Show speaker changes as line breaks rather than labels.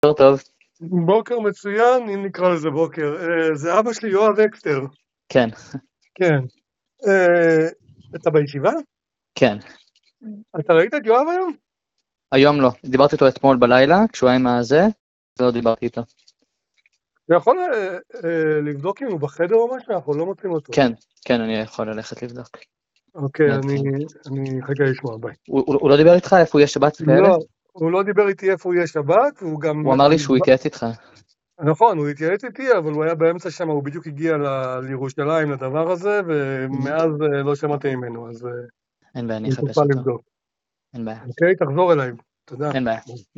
בוקר טוב.
בוקר מצוין, אם נקרא לזה בוקר. זה אבא שלי, יואב אקסטר.
כן,
כן. אתה בישיבה?
כן.
אתה ראית את יואב היום?
היום לא. דיברתי איתו אתמול בלילה, כשהוא היה עם הזה, ולא דיברתי איתו.
אתה יכול לבדוק אם הוא בחדר או משהו? אנחנו לא מוצאים אותו.
כן, אני יכול ללכת לבדוק.
אוקיי,
נעדכן.
אני חכה לשמוע, ביי.
הוא לא דיבר איתך איפה הוא יהיה שבת וכאלה?
לא, הוא לא דיבר איתי איפה הוא יהיה שבת, והוא גם...
הוא אמר לי שהוא התייעץ איתך.
נכון, הוא התייעץ איתי, אבל הוא היה באמצע שם, הוא בדיוק הגיע לירושלים לדבר הזה, ומאז לא שמעתי ממנו, אז
אין בעיה, אני
אם
אחפש
תוכל
אותו.
לבדוק.
אין בעיה.
אוקיי, תחזור אליי. תודה.
אין בעיה.